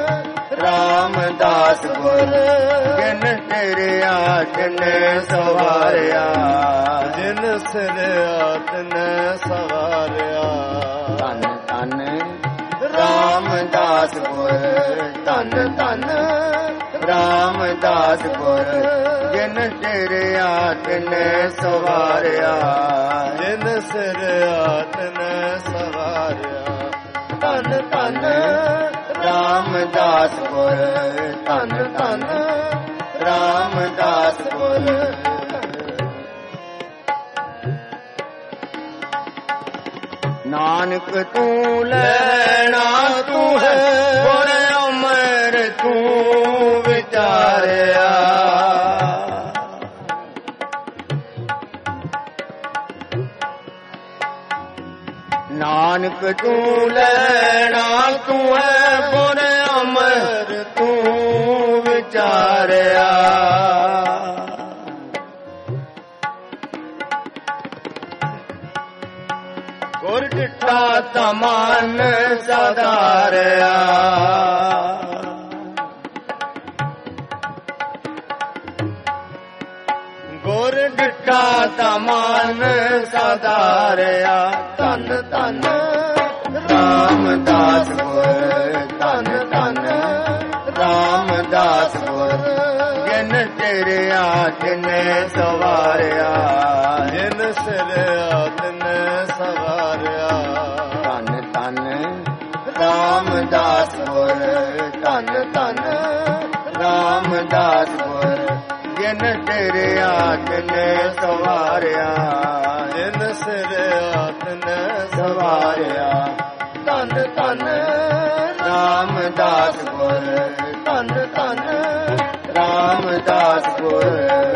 ਰਾਮਦਾਸ ਗੁਰ, ਜਿਨ ਤੇਰੇ ਆਤ ਨੇ ਸਵਾਰਿਆ, ਜਿਨ ਸਿਰ ਆਤ ਨੇ ਸਵਾਰਿਆ। ਧੰਨ ਧੰਨ ਰਾਮਦਾਸ ਗੁਰ, ਧੰਨ ਧੰਨ ਰਾਮਦਾਸ ਗੁਰ, ਜਿਨ ਤੇਰੇ ਆਤ ਨੇ ਸਵਾਰਿਆ, ਜਿਨ ਸਿਰ ਆਤ ਨੇ ਸਵਾਰਿਆ। ਧੰਨ ਧੰਨ ਰਾਮਦਾਸ ਗੁਰ, ਧੰਨ ਧੰਨ ਰਾਮਦਾਸ ਗੁਰ। ਨਾਨਕ ਤੂੰ ਲੈਣਾ ਤੂੰ ਹੈ, ਗੁਰ ਅਮਰ ਤੂੰ ਵਿਚਾਰਿਆ। ਨਾਨਕ ਤੂੰ ਲੈਣਾ ਤੂੰ ਹੈ, ਗੁਰ ਅਮਰ ਤੂੰ ਵਿਚਾਰਿਆ। ਗੁਰ ਡਿਠਾ ਤਾ ਮਨ ਸਦਾਰਿਆ, ਗੁਰ ਡਿਠਾ ਤਾਂ ਮਨ ਸਦਾਰਿਆ। ਧੰਨ ਧੰਨ ਰਾਮਦਾਸ ਗੁਰ, ਧੰਨ ਧੰਨ ਰਾਮਦਾਸ ਗੁਰ। ਜਿਨ ਤੇਰਿਆ ਤਿਨੇ ਸਵਾਰਿਆ, ਜਿਨ ਸਿਰਿਆ ਤਿਨੇ ਸਵਾਰਿਆ। ਧੰਨ ਧੰਨ ਰਾਮਦਾਸ ਗੁਰ, ਧੰਨ ਧੰਨ ਰਾਮਦਾਸ ਗੁਰ। ਜਿਨ ਤੇਰਿਆ ਤਿਨੇ ਸਵਾਰਿਆ, ਜਿਨ ਸਿਰਿਆ ਤਿਨੇ ਸਵਾਰਿਆ। ਧੰਨ ਧੰਨ ਰਾਮਦਾਸ ਗੁਰ, ਧੰਨ ਧੰਨ ਰਾਮਦਾਸ ਗੁਰ।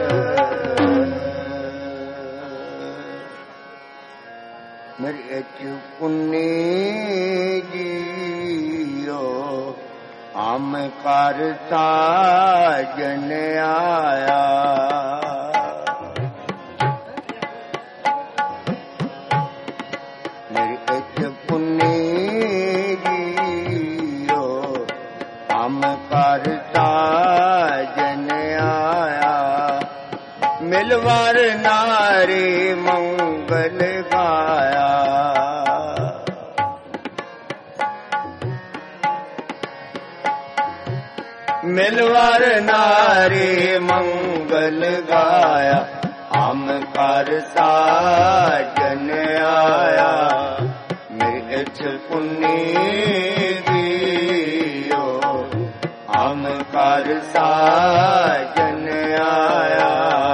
ਮੇਰੀ ਇੱਕ ਪੁੰਨੀ ਜੀਓ ਹਮ ਕਰਤਾ ਜਨ ਆਇਆ। ਮੇਰੀ ਇੱਕ ਪੁੰਨੀ ਜੀਓ ਹਮ ਕਰਤਾ ਜਨ ਆਇਆ। ਮਿਲਵਾਰ ਨਾਰੀ ਮੰਗਲ ਗਾਇਆ। ਮਿਲਵਾਰ ਨਾਰੀ ਮੰਗਲ ਗਾਇਆ। ਹਮ ਕਰ ਸਾਜਨ ਆਇਆ। ਮੇਰੀ ਇੱਛ ਪੁੰਨੀ ਜੀਓ ਹਮ ਕਰ ਸਾਜਨ ਆਇਆ।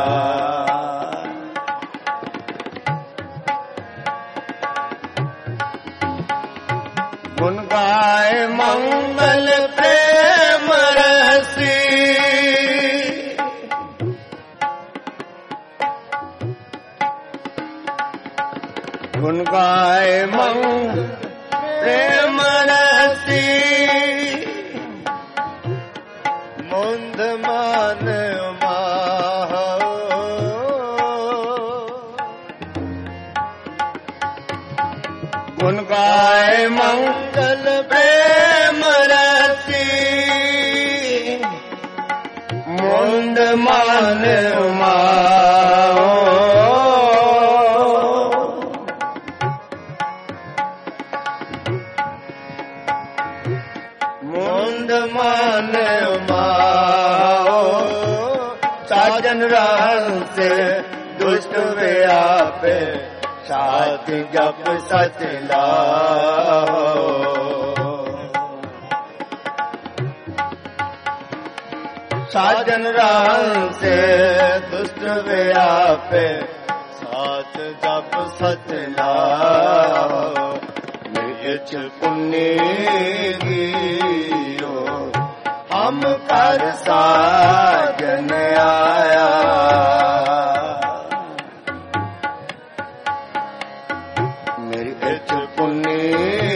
ਗੁਣ ਗਾਏ ਮੰਗਲ ਪ੍ਰੇਮ ਰਸੀ। ਗੁਣ ਗਾਏ ਮੰਗਲ ਪ੍ਰੇਮ ਰਸੀ। ਮੁੰਦ ਮਨ ਮਾਹੋ। ਗੁਣ ਗਾਏ ਮੰਗਲ ਪ੍ਰੇਮ ਰਸੀ। ਮੁੰਦ ਮਨ ਮਾਹੋ। ਮੁੰਦ ਮਨ ਮਾਹੋ। ਸਾਜਨ ਰੰਸ ਦੁਸ਼ਟ ਵਿਆਪੇ। ਸਾਥ ਜਪ ਸਚ ਲਾਹੋ। ਸਾਜਨ ਰੰਸ ਦੁਸ਼ਟ ਵਿਆਪੇ। ਸਾਥ ਜਪ ਸਚ ਲਾਹੋ। ਮੇਰੀ ਇੱਛ ਪੁੰਨੀ ਜੀਓ ਹਮ ਕਰ ਸਾਜਨ ਆਇਆ। ਮੇਰੀ ਇੱਛ ਪੁੰਨੀ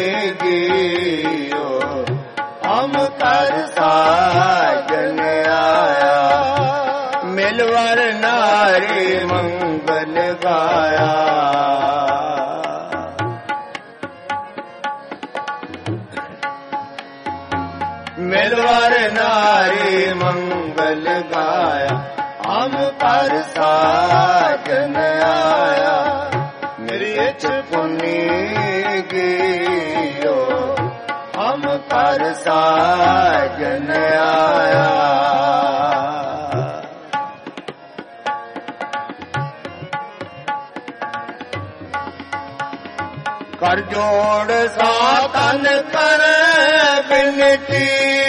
ਜੀਓ ਹਮ ਕਰ ਸਾਜਨ ਆਇਆ। ਮਿਲਵਰ ਨਾਰੀ ਮੰਗਲ ਗਾਇਆ। ਮਿਲਵਰ ਨਾਰੀ ਮੰਗਲ ਗਾਇਆ। ਹਮ ਕਰ ਸਾਜਨ ਆਇਆ। ਮੇਰੀ ਇੱਛ ਪੁੰਨੀ ਜੀਓ ਹਮ ਕਰ ਸਾਜਨ ਆਇਆ। ਕਰ ਜੋੜ ਸਾਤਨ ਕਰ ਬਿਨਤੀ।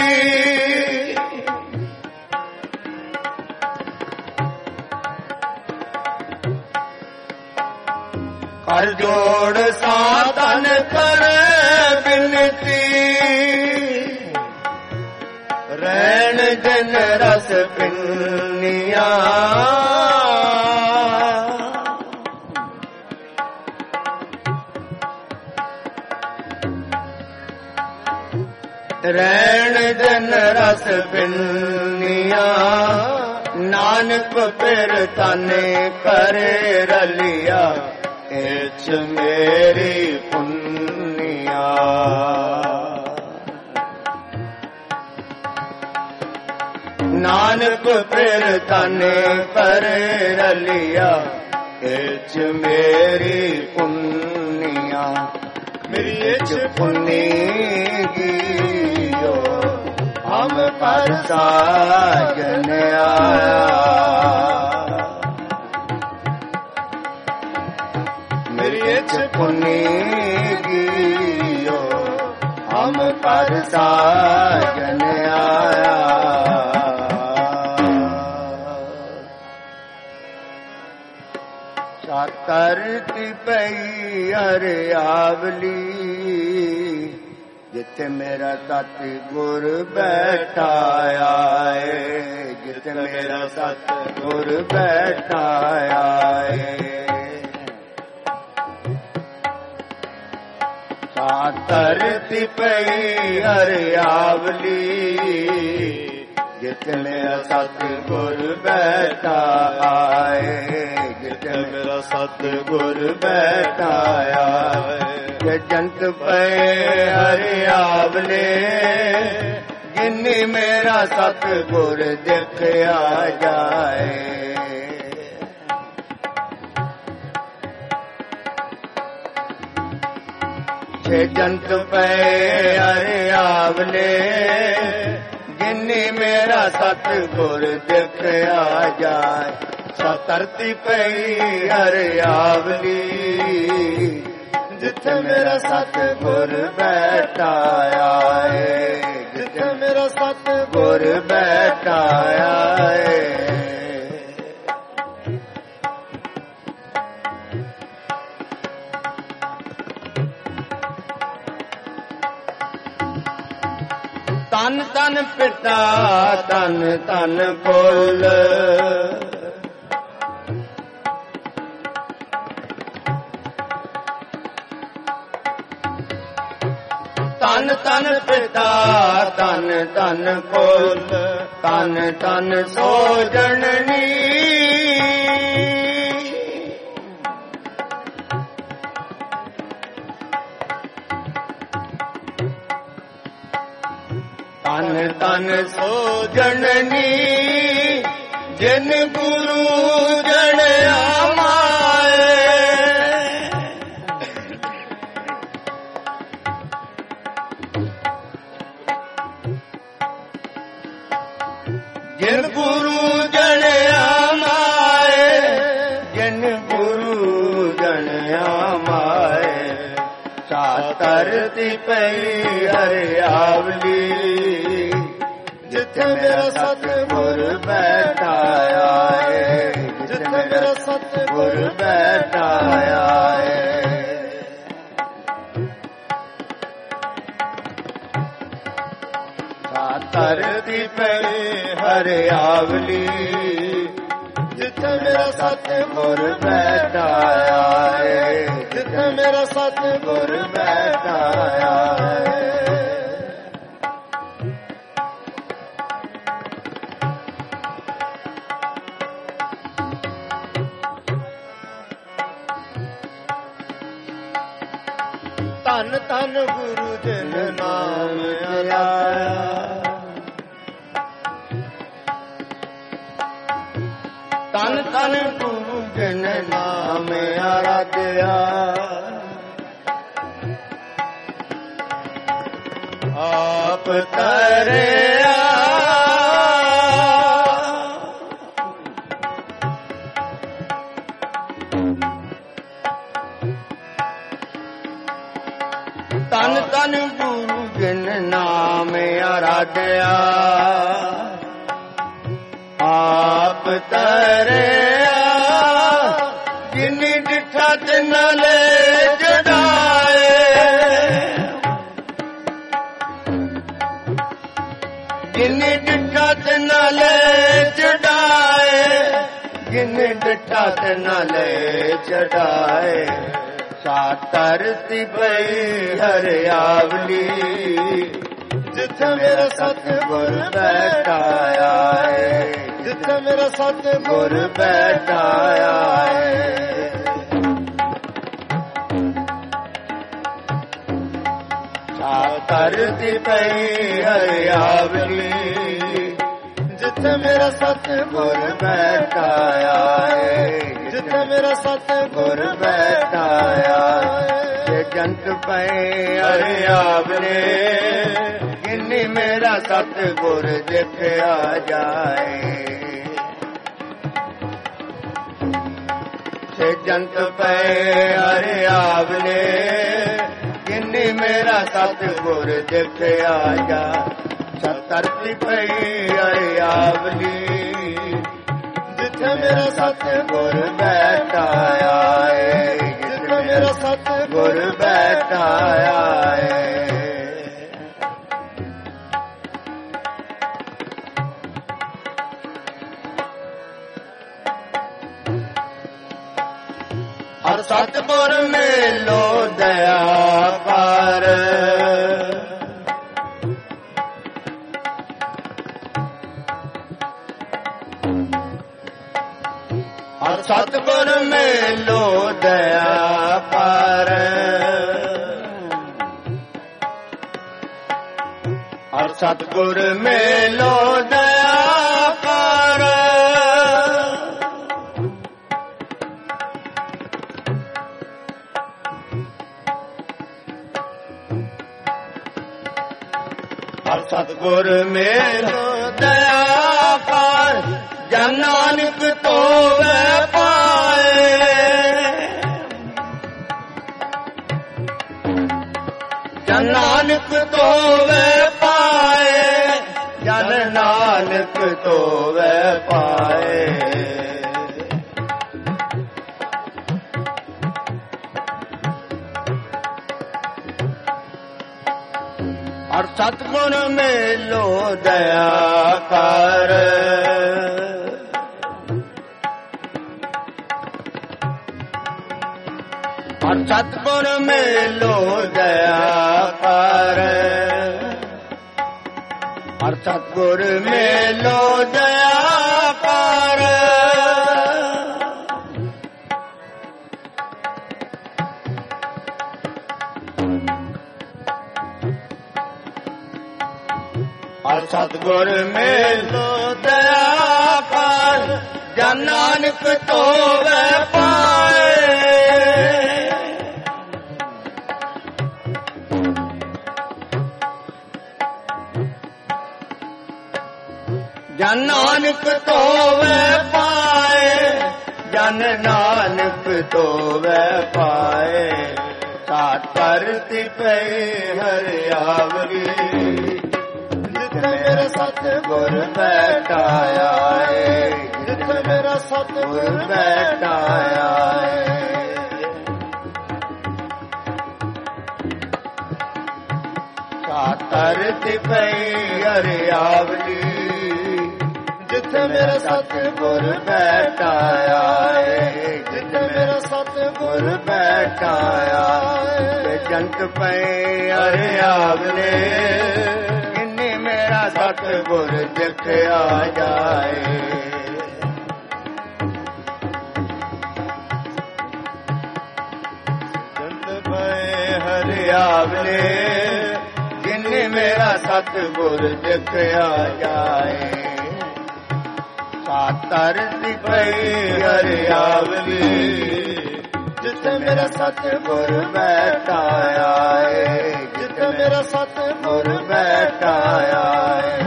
ਕਰ ਜੋੜ ਸਾਤਨ ਕਰ ਬਿਨਤੀ। ਰੈਣ ਜਨ ਰਸ ਪਿੰਨੀਆਂ। ਰੈਣ ਜਨ ਰਸ ਪਿੰਨੀਆਂ। ਨਾਨਕ ਫਿਰ ਤਾਨੇ ਕਰੇ ਰਲਿਆ। ਇੱਛ ਮੇਰੀ ਪੁੰਨੀਆ। ਨਾਨਕ ਫਿਰ ਤਨ ਕਰ ਰਲਿਆ ਇਚ ਮੇਰੀ ਪੁੰਨੀਆ ਮੇਰੀ ਇਚ ਪੁੰਨੀ ਗੀਓ ਹਮ ਪਰ ਸਾਜਨ ਆਇਆ ਮੇਰੀ ਇਚ ਪੁੰਨੀ ਗੀਓ ਹਮ ਪਰ ਸਾਜਨ ਆਇਆ ਧਰਤੀ ਪਈ ਹਰਿਆਵਲੀ ਜਿੱਥੇ ਮੇਰਾ ਸਤਿ ਗੁਰ ਬੈਠਾ ਆਏ ਜਿੱਥੇ ਮੇਰਾ ਸਤਿ ਗੁਰ ਬੈਠਾ ਆਏ ਧਰਤੀ ਪਈ ਹਰਿਆਵਲੀ ਜਿੱਥੇ ਮੇਰਾ ਸਤਿ ਗੁਰ ਬੈਠਾ ਆਏ ਜਿੱਥੇ ਮੇਰਾ ਸਤਿ ਗੁਰ ਬੈਠਾ ਆਏ ਜੰਤ ਪਏ ਹਰਿਆਵਲੇ ਜਿਨੀ ਮੇਰਾ ਸਤਿ ਗੁਰ ਦੇਖਿਆ ਜਾਏ ਛੇ ਜੰਤ ਪਏ ਹਰਿਆਵਲੇ ਜਿਨੀ ਮੇਰਾ ਸਤਿ ਗੁਰ ਦੇਖਿਆ ਜਾਏ ਸਾ ਧਰਤੀ ਪਈ ਹਰਿਆਵਲੀ ਜਿੱਥੇ ਮੇਰਾ ਸਤਿ ਗੁਰ ਬੈਠਾ ਆਏ ਜਿੱਥੇ ਮੇਰਾ ਸਤਿ ਗੁਰ ਬੈਠਾ ਆਏ ਤਨ ਤਨ ਪਿਤਾ ਤਨ ਤਨ ਫੁੱਲ ਤਨ ਤਨ ਪਿਤਾ ਤਨ ਤਨ ਫੁੱਲ ਤਨ ਤਨ ਸੋਜਣਨੀ ਤਨ ਤਨ ਸੋਜਣਨੀ ਜਿਨ ਗੁਰੂ ਜਣਿਆ ਮਾਏ ਜਿਨ ਗੁਰੂ ਜਣਿਆ ਮਾਏ ਜਿਨ ਗੁਰੂ ਜਣਿਆ ਮਾਏ ਸਾ ਧਰਤੀ ਪਈ ਹਰਿਆਵਲੀ ਜਿੱਥੇ ਮੇਰਾ ਸਤਿ ਗੁਰ ਬੈਠਾ ਆਏ ਜਿੱਥੇ ਮੇਰਾ ਸਤਿ ਗੁਰ ਬੈਠਾ ਆਏ ਸਾ ਧਰਤੀ ਪਈ ਹਰਿਆਵਲੀ ਜਿੱਥੇ ਮੇਰਾ ਸਤਿ ਗੁਰ ਬੈਠਾ ਆਏ ਜਿੱਥੇ ਮੇਰਾ ਸਤਿ ਗੁਰ ਬੈਠਾ ਆਏ ਧੰਨ ਧੰਨ ਗੁਰੂ ਜਿਨ ਨਾਮ ਆਇਆ ਧੰਨ ਧੰਨ ਗੁਰੂ ਜਿਨ ਨਾਮ ਆਰਾਧਿਆ ਆਪ ਤਰਿਆ ਤਨ ਤਨ ਗੁਰੂ ਜਿਨ ਨਾਮ ਆਰਾਧਿਆ ਆਪ ਤਰਿਆ ਜਿਨੀ ਡਿਠਾ ਤਿਨ ਲੈ ਜੜਾਏ ਜਿਨੀ ਡਿਠਾ ਤਿਨ ਲੈ ਚੜਾਏ ਜਿਨੀ ਡਿਠਾ ਤਿਨ ਲੈ ਚੜਾਏ ਸਾ ਧਰਤੀ ਪਈ ਹਰਿਆਵਲੀ ਜਿੱਥੇ ਮੇਰਾ ਸਤਿ ਗੁਰ ਬੈਠਾ ਆਏ ਜਿੱਥੇ ਮੇਰਾ ਸਤਿ ਗੁਰ ਬੈਠਾ ਆਏ ਸਾ ਧਰਤੀ ਪਈ ਹਰਿਆਵਲੀ ਜਿੱਥੇ ਜਿੱਥੇ ਮੇਰਾ ਸਤਿਗੁਰ ਬੈਠਾ ਆਏ, ਜਿੱਥੇ ਮੇਰਾ ਸਤਿਗੁਰ ਬੈਠਾ ਆਏ। ਜੇ ਜੰਤ ਪਏ ਅਰੇ ਆਵਰੇ, ਕਿੰਨੀ ਮੇਰਾ ਸਤਿਗੁਰ ਦੇਖਿਆ ਜਾਏ। ਜੇ ਜੰਤ ਪਏ ਅਰੇ ਆਵਰੇ, ਕਿੰਨੀ ਮੇਰਾ ਸਤਿਗੁਰ ਦੇਖਿਆ ਜਾਏ। ਧਰਤੀ ਪਈ ਅਰੇ ਆਵਲੀ, ਜਿੱਥੇ ਮੇਰਾ ਸਤਿਗੁਰ ਬੈਠਾ ਆਏ, ਜਿੱਥੇ ਮੇਰਾ ਸਤਿਗੁਰ ਬੈਠਾ ਆਏ। ਹਰ ਸਤਿਗੁਰ ਮੇਲੋ ਦਇਆ ਕਰ, ਹਰ ਸਤਿਗੁਰ ਮੇਲੋ ਦਇਆ ਕਰ, ਹਰ ਸਤਿਗੁਰ ਮੇਲੋ ਦਇਆ ਕਰ। ਹਰ ਸਤਿਗੁਰ ਮੇਲੋ ਦਇਆ ਕਰ, ਜਨ ਨਾਨਕ ਧੋਵੈ ਪਾਏ। ਜਨ ਨਾਨਕ ਧੋਵੈ ਪਾਏ, ਜਨ ਨਾਨਕ ਧੋਵੈ ਪਾਏ। ਹਰ ਸਤਿਗੁਰ ਮੇਲੋ ਦਇਆ ਕਰ, ਹਰ ਸਤਿਗੁਰ ਮੇਲੋ ਦਇਆ ਕਰ, ਹਰ ਸਤਿਗੁਰ ਮੇਲੋ ਦਇਆ ਕਰ। ਹਰ ਸਤਿਗੁਰ ਮੇਲੋ ਦਇਆ ਕਰ, ਜਨ ਨਾਨਕ ਧੋਵੈ ਪਾਏ। ਜਨ ਨਾਨਕ ਧੋਵੈ ਪਾਏ, ਜਨ ਨਾਨਕ ਧੋਵੈ ਪਾਏ। ਸਾਤ ਧਰਤੀ ਪਈ ਹਰਿਆਵਰੀ, ਜਿੱਥੇ ਮੇਰਾ ਸਤਿਗੁਰ ਬੈਠਾ ਆਏ, ਜਿੱਥੇ ਮੇਰਾ ਸਤਿਗੁਰ ਬੈਠਾ ਆਏ। ਸਾਤ ਧਰਤੀ ਪਈ ਹਰਿਆਵਰੀ, ਜਿੱਥੇ ਮੇਰਾ ਸਤਿਗੁਰ ਬੈਠਾ ਆਏ, ਜਿੱਥੇ ਮੇਰਾ ਸਤਿਗੁਰ ਬੈਠਾ ਆਏ। ਜੰਤ ਪਏ ਹਰਿਆਵਰੇ, ਕਿੰਨੀ ਮੇਰਾ ਸਤਿਗੁਰ ਦੇਖਿਆ ਜਾਏ। ਜੰਤ ਪਏ ਹਰਿਆਵਰੇ, ਕਿੰਨੀ ਮੇਰਾ ਸਤਿਗੁਰ ਦੇਖਿਆ ਜਾਏ। ਸਾਤ ਧਰਤੀ ਪਈ ਹਰਿਆਵਲੀ, ਜਿੱਥੇ ਮੇਰਾ ਸਤਿਗੁਰ ਬੈਠਾ ਆਏ, ਜਿੱਥੇ ਮੇਰਾ ਸਤਿਗੁਰ ਬੈਠਾ ਆਏ।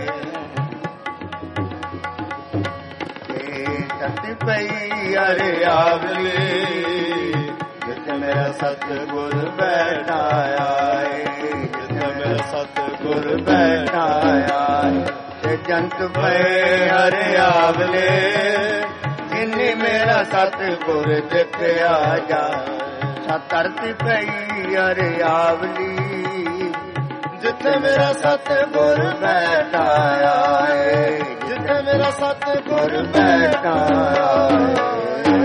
ਧਰਤੀ ਪਈ ਹਰਿਆਵਲੀ, ਜਿੱਥੇ ਮੇਰਾ ਸਤਿਗੁਰ ਬੈਠਾ ਆਏ, ਜਿੱਥੇ ਮੇਰਾ ਸਤਿਗੁਰ ਬੈਠਾ ਆਏ। ਜੰਤ ਪਏ ਹਰਿਆਵਲੇ, ਜਿਨੀ ਮੇਰਾ ਸਤਿਗੁਰ ਦੇਖਿਆ ਜਾਏ। ਸਤ ਧਰਤੀ ਪਈ ਹਰਿਆਵਲੀ, ਜਿੱਥੇ ਮੇਰਾ ਸਤਿਗੁਰ ਬੈਠਾ ਆਏ, ਜਿੱਥੇ ਮੇਰਾ ਸਤਿਗੁਰ ਬੈਠਾ ਆਏ।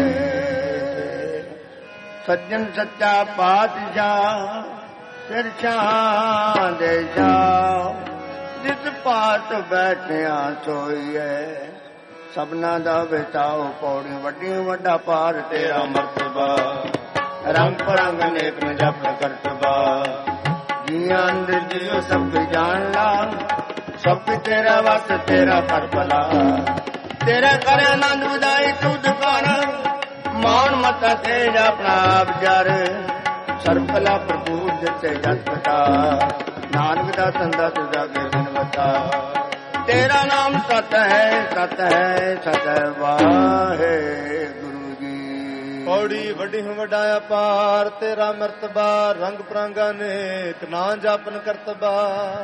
ਸੱਜਣ ਸੱਚਾ ਪਾਤਸ਼ਾਹ ਸਿਰ ਛਾਂ ਦੇ ਜਾ, ਜਿਸ ਪਾਤ ਬੈਠਿਆ ਸੋਈਐ। ਸਭਨਾ ਦਾ ਵਿਚਾਓ ਪੌੜੀ, ਵੱਡੀ ਵੱਡਾ ਪਾਰ ਤੇਰਾ ਮਰਤਬਾ। ਰੰਗ ਪਰੰਗ ਨੇਕ ਨ ਜਪ ਕਰਤਬਾ, ਜੀਆਂ ਅੰਦਰ ਜਿਉ ਸਭ ਜਾਣ ਲਾ। ਸਭ ਕੁਛ ਤੇਰਾ ਵਸ ਤੇਰਾ ਕਰ ਭਲਾ ਤੇਰਾ ਕਰ ਆਨੰਦ ਵਧਾਈ ਤੁਧ ਕਰ ਮਾਨ ਮਤਾ ਤੇਜ ਆਪਣਾ ਆਪ ਜਰ ਸਰਬ ਕਲਾ ਭਰਪੂਰ ਜਿਤੇ ਜਸ ਪਤਾ ਨਾਨਕ ਦਾ ਸੰਦਾ ਤੁਝਾ ਕੇ ਬਿਨਵਤਾ ਤੇਰਾ ਨਾਮ ਸਤ ਹੈ ਸਤ ਹੈ ਸਤ ਵਾਹਿਗੁਰੂ ਜੀ। ਪੌੜੀ ਵੱਡੀ ਵਡਾਇਆ ਪਾਰ ਤੇਰਾ ਮਰਤਬਾ ਰੰਗ ਪ੍ਰਾਂਗਾ ਨੇਕ ਨਾ ਜਾਪਨ ਕਰਤਬਾ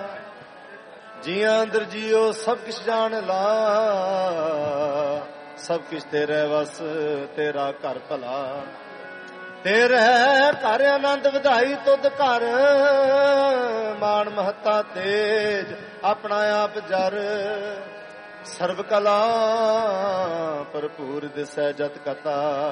ਜੀਆਂ ਅੰਦਰ ਜੀਓ ਸਭ ਕਿਛ ਜਾਣ ਲਾ ਸਭ ਕਿਛ ਤੇਰੇ ਵਸ ਤੇਰਾ ਘਰ ਭਲਾ ਤੇਰੇ ਘਰ ਆਨੰਦ ਵਧਾਈ ਤੁਧ ਘਰ ਮਾਨ ਮਹੱਤਾ ਤੇਜ ਆਪਣਾ ਆਪ ਜਰ ਸਰਬ ਕਲਾ ਭਰਪੂਰ ਦਿਸੈ ਜਤ ਕਥਾ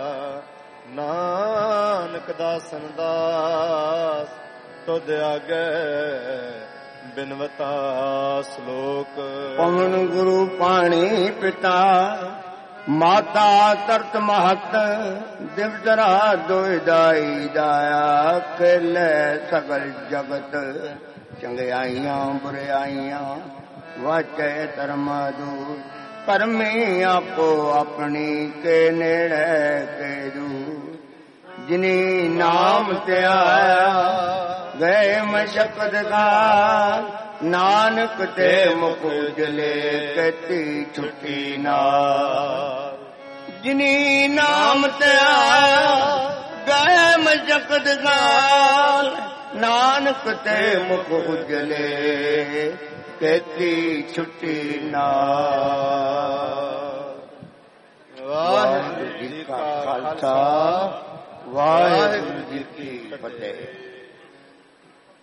ਨਾਨਕ ਦਾਸਨ ਦਾਸ ਤੁਧ ਆਗੇ ਬਿਨਵਤਾ ਸ਼ਲੋਕ। ਪਵਨ ਗੁਰੂ ਪਾਣੀ ਪਿਤਾ ਮਾਤਾ ਤਰਤ ਮਹਤ ਦਿਵਜਰਾ ਦੋਇ ਦਾਈ ਦਾਇਆ ਖੇਲੇ ਸਗਲ ਜਗਤ ਚੰਗਿਆਈਆਂ ਬੁਰਿਆਈਆਂ ਵਾਚੈ ਧਰਮ ਦੂਰ ਕਰਮੀ ਆਪੋ ਆਪਣੀ ਕੇ ਨੇੜੇ ਕੇ ਦੂਰ ਜਿਨੀ ਨਾਮ ਧਿਆਇਆ ਗਏ ਮਸ਼ਕਤ ਦਾ ਨਾਨਕ ਤੇ ਮੁਖ ਉਜਲੇ ਕਤੀ ਛੁੱਟੀ ਨਾਲ ਜਿਨੀ ਨਾਮ ਧਿਆਇਆ ਗਏ ਮਸ਼ਕਤ ਦਾ ਨਾਨਕ ਤੇ ਮੁਖ ਉਜਲੇ ਕਤੀ ਛੁੱਟੀ ਨਾਲ। ਵਾਹਿਗੁਰੂ ਜੀ ਕਾ ਖਾਲਸਾ ਵਾਹਿਗੁਰੂ ਜੀ ਕੀ ਫਤਿਹ।